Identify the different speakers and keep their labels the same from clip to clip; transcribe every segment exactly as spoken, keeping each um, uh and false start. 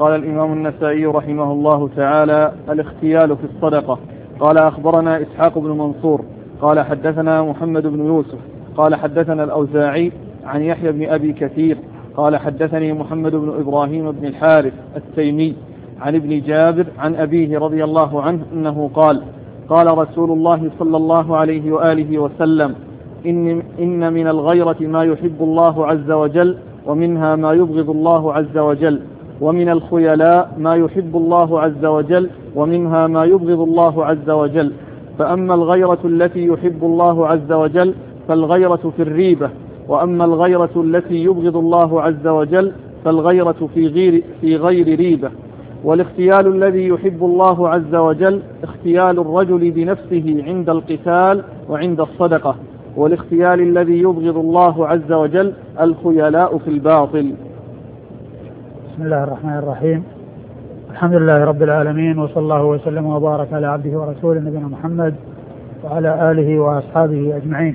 Speaker 1: قال الإمام النسائي رحمه الله تعالى: الاختيال في الصدقة. قال: أخبرنا إسحاق بن منصور قال حدثنا محمد بن يوسف قال حدثنا الأوزاعي عن يحيى بن أبي كثير قال حدثني محمد بن إبراهيم بن الحارث التيمي عن ابن جابر عن أبيه رضي الله عنه أنه قال: قال رسول الله صلى الله عليه وآله وسلم: إن, إن من الغيرة ما يحب الله عز وجل ومنها ما يبغض الله عز وجل، ومن الخيلاء ما يحب الله عز وجل ومنها ما يبغض الله عز وجل. فأما الغيرة التي يحب الله عز وجل فالغيرة في الريبة، وأما الغيرة التي يبغض الله عز وجل فالغيرة في غير, في غير ريبة. والاختيال الذي يحب الله عز وجل اختيال الرجل بنفسه عند القتال وعند الصدقة، والاختيال الذي يبغض الله عز وجل الخيلاء في الباطل.
Speaker 2: بسم الله الرحمن الرحيم. الحمد لله رب العالمين، وصلى الله وسلم وبارك على عبده ورسوله نبينا محمد وعلى آله وأصحابه أجمعين.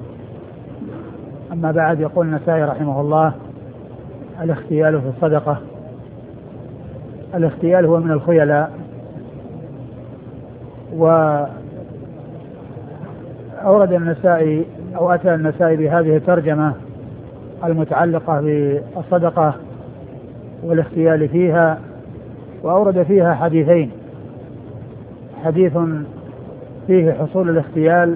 Speaker 2: أما بعد، يقول النسائي رحمه الله: الاختيال في الصدقة. الاختيال هو من الخيلاء. وأورد النسائي أو أتى النسائي بهذه الترجمة المتعلقة بالصدقة والاختيال فيها، وأورد فيها حديثين: حديث فيه حصول الاختيال،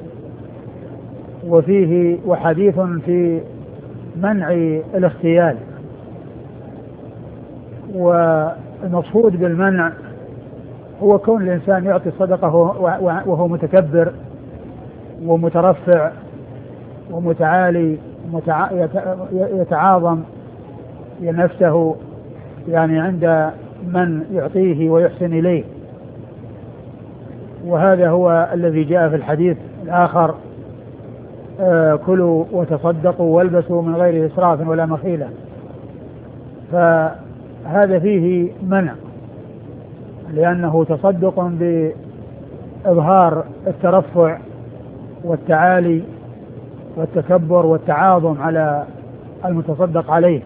Speaker 2: وفيه وحديث في منع الاختيال. والمقصود بالمنع هو كون الإنسان يعطي الصدقة وهو متكبر ومترفع ومتعالي يتعاظم نفسه يعني عند من يعطيه ويحسن إليه. وهذا هو الذي جاء في الحديث الآخر: آه كلوا وتصدقوا والبسوا من غير إسراف ولا مخيلة. فهذا فيه منع، لأنه تصدق بإظهار الترفع والتعالي والتكبر والتعاظم على المتصدق عليه.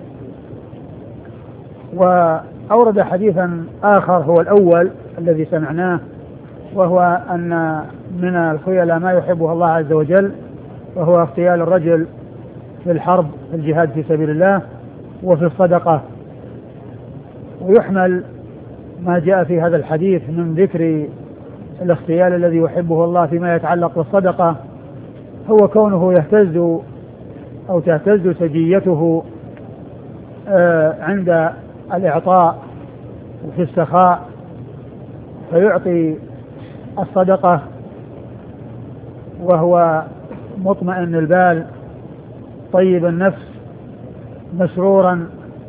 Speaker 2: وأورد حديثا آخر هو الأول الذي سمعناه، وهو أن من الخيلاء ما يحبه الله عز وجل، وهو اختيال الرجل في الحرب في الجهاد في سبيل الله وفي الصدقة. ويحمل ما جاء في هذا الحديث من ذكر الاختيال الذي يحبه الله فيما يتعلق بالصدقة هو كونه يهتز أو تهتز سجيته عند الإعطاء وفي السخاء، فيعطي الصدقة وهو مطمئن البال طيب النفس مسرورا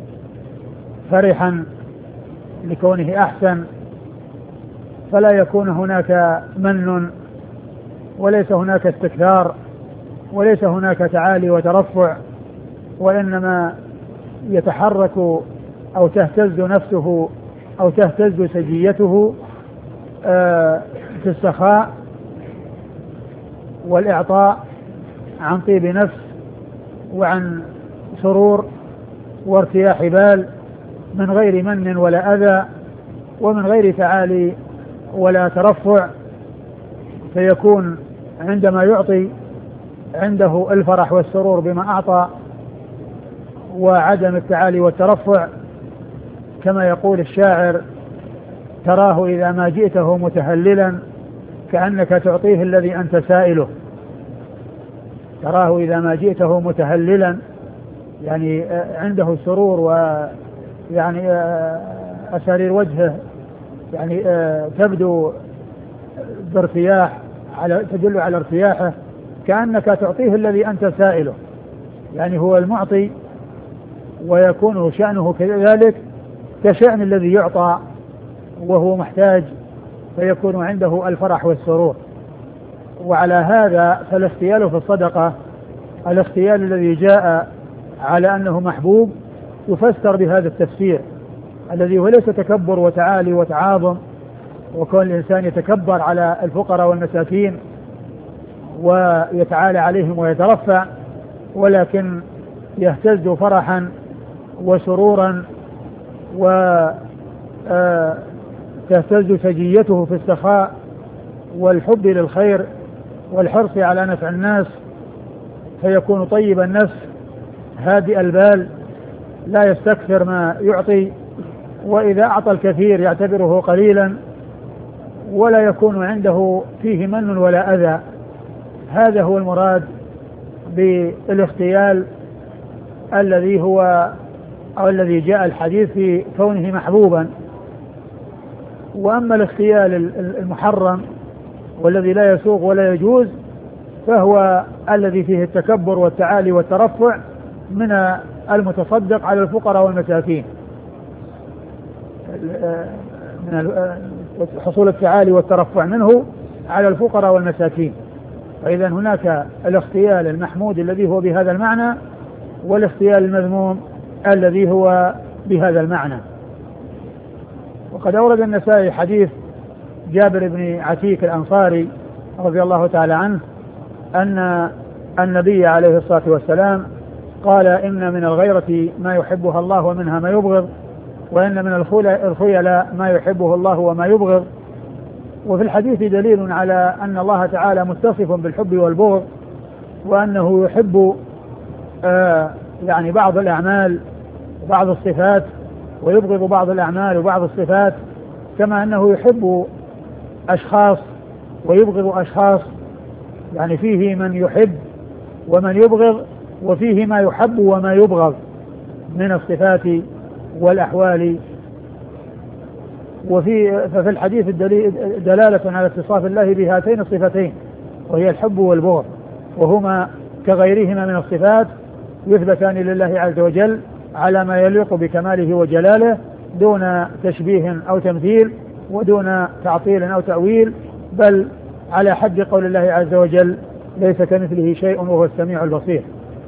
Speaker 2: فرحا لكونه أحسن، فلا يكون هناك من وليس هناك استكثار وليس هناك تعالي وترفع، وإنما يتحرك أو تهتز نفسه أو تهتز سجيته في السخاء والإعطاء عن طيب نفس وعن سرور وارتياح بال، من غير من ولا أذى ومن غير تعالي ولا ترفع. فيكون عندما يعطي عنده الفرح والسرور بما أعطى وعدم التعالي والترفع، كما يقول الشاعر: تراه إذا ما جئته متهللا كأنك تعطيه الذي أنت سائله. تراه إذا ما جئته متهللا، يعني عنده سرور ويعني أسارير وجهه يعني تبدو بارتياح، على تدل على ارتياحه، كأنك تعطيه الذي أنت سائله، يعني هو المعطي ويكون شأنه كذلك كشأن الذي يعطى وهو محتاج، فيكون عنده الفرح والسرور. وعلى هذا فالاختيال في الصدقة، الاختيال الذي جاء على أنه محبوب، يفسر بهذا التفسير الذي هو ليس تكبر وتعالي وتعاظم وكون الإنسان يتكبر على الفقراء والمساكين ويتعالى عليهم ويترفع، ولكن يهتز فرحا وسرورا وتهتز سجيته في السخاء والحب للخير والحرص على نفع الناس، فيكون طيب النفس هادئ البال لا يستكثر ما يعطي، وإذا أعطى الكثير يعتبره قليلا ولا يكون عنده فيه من ولا أذى. هذا هو المراد بالاختيال الذي هو أو الذي جاء الحديث في كونه محبوبا. وأما الاختيال المحرم والذي لا يسوغ ولا يجوز فهو الذي فيه التكبر والتعالي والترفع من المتصدق على الفقراء والمساكين، من حصول التعالي والترفع منه على الفقراء والمساكين. فإذا هناك الاختيال المحمود الذي هو بهذا المعنى، والاختيال المذموم الذي هو بهذا المعنى. وقد أورد النسائي حديث جابر بن عتيك الأنصاري رضي الله تعالى عنه أن النبي عليه الصلاة والسلام قال: إن من الغيرة ما يحبها الله ومنها ما يبغض، وإن من الخيلاء ما يحبه الله وما يبغض. وفي الحديث دليل على أن الله تعالى متصف بالحب والبغض، وأنه يحب آه يعني بعض الأعمال وبعض الصفات، ويبغض بعض الأعمال وبعض الصفات، كما أنه يحب أشخاص ويبغض أشخاص، يعني فيه من يحب ومن يبغض، وفيه ما يحب وما يبغض من الصفات والأحوال. وفي ففي الحديث دلالة على اتصاف الله بهاتين الصفتين، وهي الحب والبغض، وهما كغيرهما من الصفات يثبتان لله عز وجل على ما يليق بكماله وجلاله، دون تشبيه أو تمثيل، ودون تعطيل أو تأويل، بل على حد قول الله عز وجل: ليس كمثله شيء وهو السميع البصير.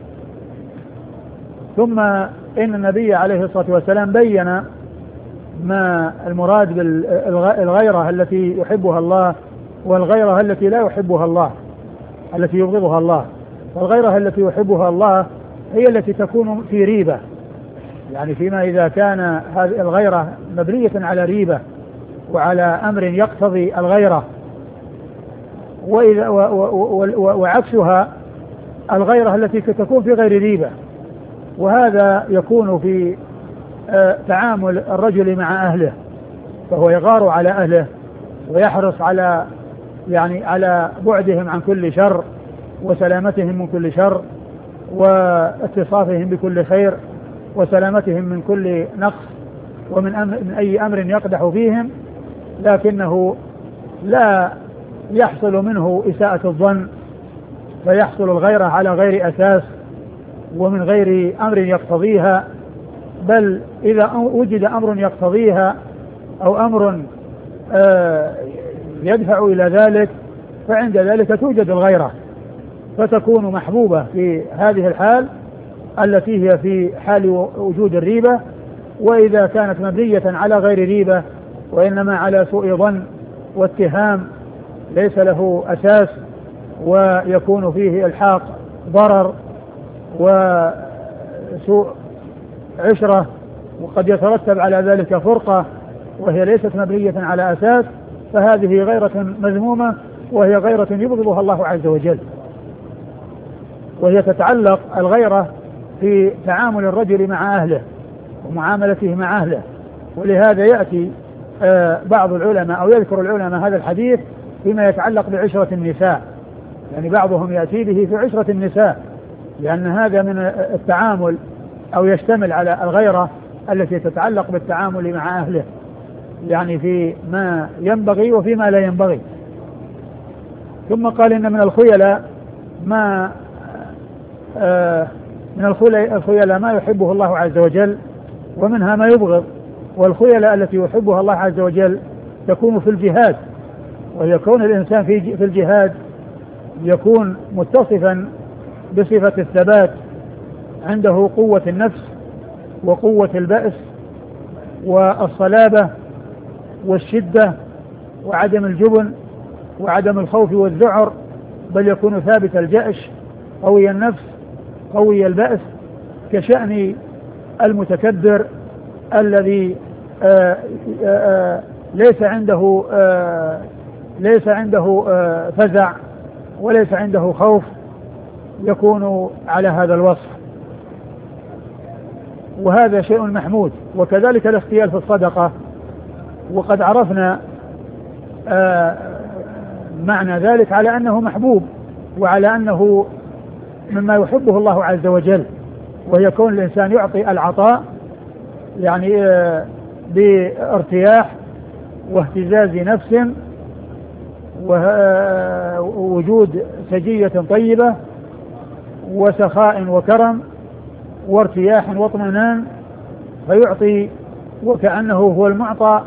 Speaker 2: ثم إن النبي عليه الصلاة والسلام بين ما المراد بالغيرة التي يحبها الله والغيرة التي لا يحبها الله، التي يبغضها الله. والغيرة التي يحبها الله هي التي تكون في ريبة، يعني فيما إذا كان هذه الغيرة مبنية على ريبة وعلى أمر يقتضي الغيرة، وإذا وعكسها الغيرة التي تكون في غير ريبة. وهذا يكون في تعامل الرجل مع أهله، فهو يغار على أهله ويحرص على يعني على بعدهم عن كل شر وسلامتهم من كل شر واتصافهم بكل خير وسلامتهم من كل نقص ومن أمر من أي أمر يقدح فيهم، لكنه لا يحصل منه إساءة الظن، فيحصل الغيرة على غير أساس ومن غير أمر يقتضيها، بل إذا وجد أمر يقتضيها أو أمر آه يدفع إلى ذلك فعند ذلك توجد الغيرة، فتكون محبوبة في هذه الحال التي هي في حال وجود الريبة. وإذا كانت مبنية على غير ريبة وإنما على سوء ظن واتهام ليس له أساس ويكون فيه إلحاق ضرر وسوء عشرة، وقد يترتب على ذلك فرقة وهي ليست مبنية على أساس، فهذه غيرة مذمومة، وهي غيرة يبغضها الله عز وجل. وهي تتعلق الغيرة في تعامل الرجل مع أهله ومعاملته مع أهله. ولهذا يأتي بعض العلماء أو يذكر العلماء هذا الحديث فيما يتعلق بعشرة النساء، يعني بعضهم يأتي به في عشرة النساء، لأن هذا من التعامل أو يشتمل على الغيرة التي تتعلق بالتعامل مع أهله، يعني في ما ينبغي وفيما لا ينبغي. ثم قال إن من الخيلاء ما آه من الخيلاء ما يحبه الله عز وجل ومنها ما يبغض. والخيلاء التي يحبها الله عز وجل تكون في الجهاد، ويكون الإنسان في في الجهاد يكون متصفا بصفة الثبات، عنده قوة النفس وقوة البأس والصلابة والشدة وعدم الجبن وعدم الخوف والذعر، بل يكون ثابت الجأش قوي النفس قوي البأس، كشأن المتكبر الذي آآ آآ ليس عنده آآ ليس عنده آآ فزع وليس عنده خوف يكون على هذا الوصف، وهذا شيء محمود. وكذلك الاختيال في الصدقة، وقد عرفنا معنى ذلك على أنه محبوب وعلى أنه مما يحبه الله عز وجل، وهي كون الإنسان يعطي العطاء يعني بارتياح واهتزاز نفس ووجود سجية طيبة وسخاء وكرم وارتياح واطمئنان، فيعطي وكأنه هو المعطى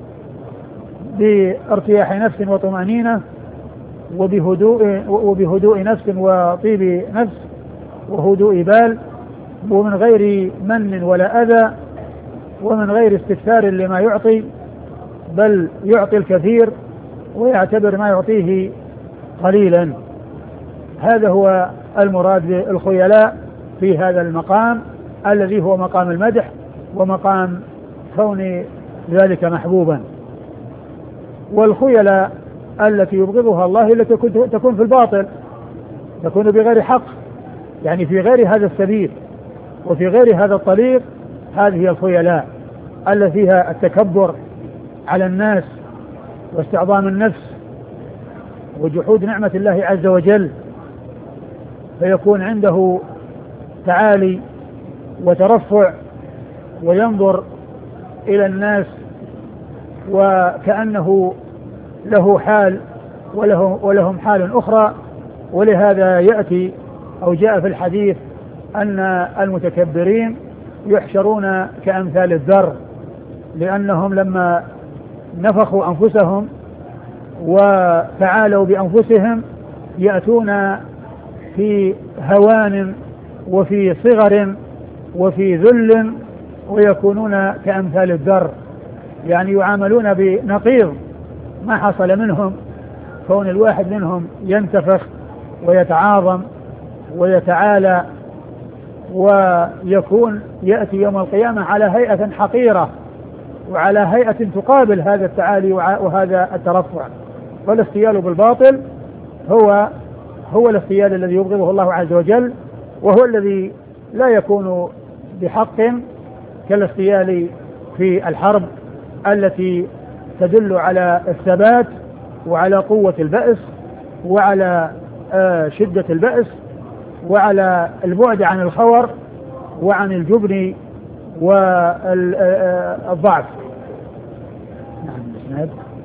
Speaker 2: بارتياح نفس وطمأنينة وبهدوء وبهدوء نفس وطيب نفس وهدوء بال، ومن غير من ولا أذى ومن غير استكثار لما يعطي، بل يعطي الكثير ويعتبر ما يعطيه قليلا. هذا هو المراد بالخيلاء في هذا المقام الذي هو مقام المدح ومقام كون ذلك محبوبا. والخيلاء التي يبغضها الله التي تكون في الباطل، تكون بغير حق، يعني في غير هذا السبيل وفي غير هذا الطريق، هذه الخيلاء التي فيها التكبر على الناس واستعظام النفس وجحود نعمة الله عز وجل، فيكون عنده تعالي وترفع وينظر إلى الناس وكأنه له حال وله ولهم حال أخرى. ولهذا يأتي أو جاء في الحديث أن المتكبرين يحشرون كأمثال الذر، لأنهم لما نفخوا أنفسهم وتعالوا بأنفسهم يأتون في هوان وفي صغر وفي ذل ويكونون كأمثال الذر، يعني يعاملون بنقيض ما حصل منهم، كون الواحد منهم ينتفخ ويتعاظم ويتعالى ويكون يأتي يوم القيامة على هيئة حقيرة وعلى هيئة تقابل هذا التعالي وهذا الترفع. والاختيال بالباطل هو هو الاختيال الذي يبغضه الله عز وجل، وهو الذي لا يكون بحق كالاختيال في الحرب التي تدل على الثبات وعلى قوة البأس وعلى شدة البأس وعلى البعد عن الخور وعن الجبن والضعف. نعم.